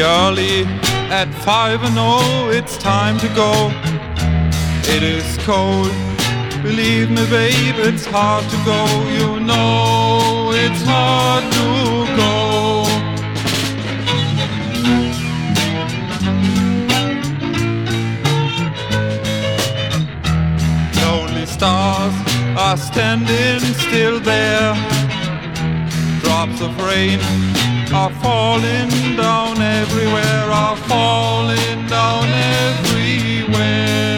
early at 5 and oh, it's time to go. It is cold, believe me babe, it's hard to go. You know it's hard to go. Lonely stars are standing still there. Drops of rain are falling down everywhere, are falling down everywhere.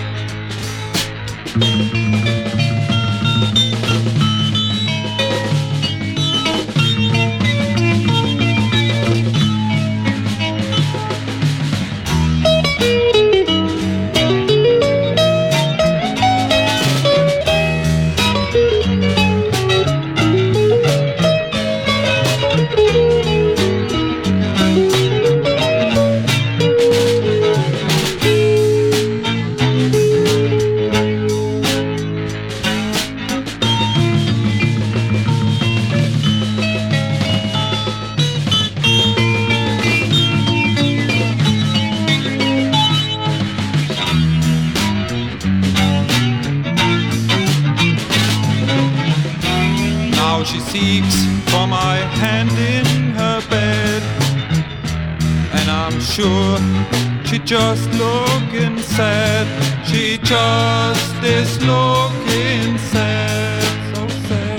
She seeks for my hand in her bed, and I'm sure she just looking sad. She just is looking sad, so sad.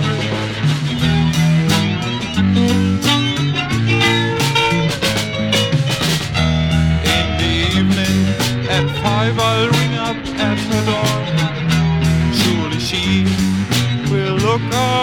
In the evening at 5 I'll ring up at her door. Surely she will look up